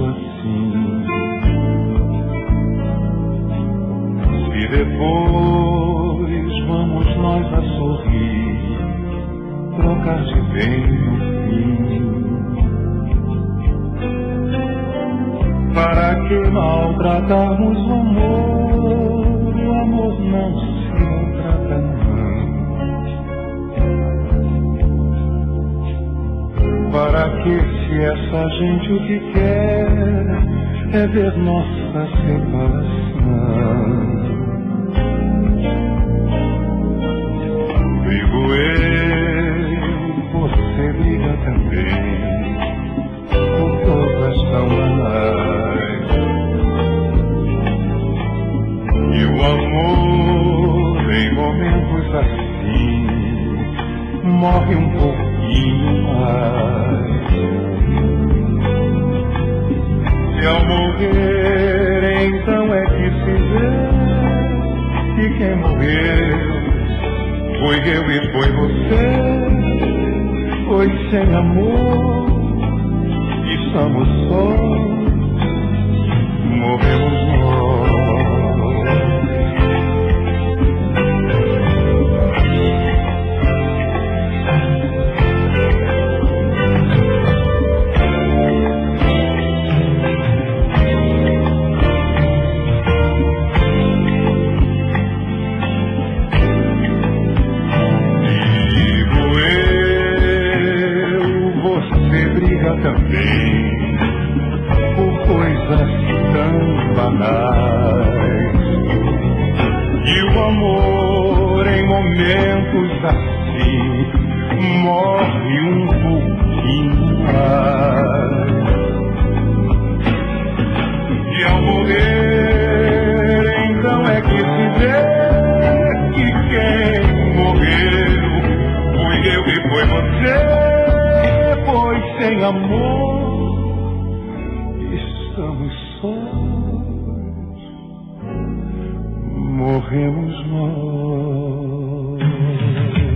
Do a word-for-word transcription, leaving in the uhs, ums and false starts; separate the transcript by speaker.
Speaker 1: assim. Se depois vamos nós a sorrir, trocar de bem no fim, para que maltratarmos o amor? O amor não se maltrata, não. Para que, se essa gente o que quer é ver nossa separação? Brigo eu, você briga também, por coisas tão banais. E o amor, em momentos assim, morre um pouquinho mais. Se ao morrer, então é que se vê que quem morreu foi eu e foi você. Foi sem amor, e somos só, morremos nós. Também por coisas tão banais. E o amor, em momentos assim, morre um pouquinho mais. E ao morrer, então é que se vê que quem morreu fui eu e foi você. Pois sem amor estamos sós, morremos nós.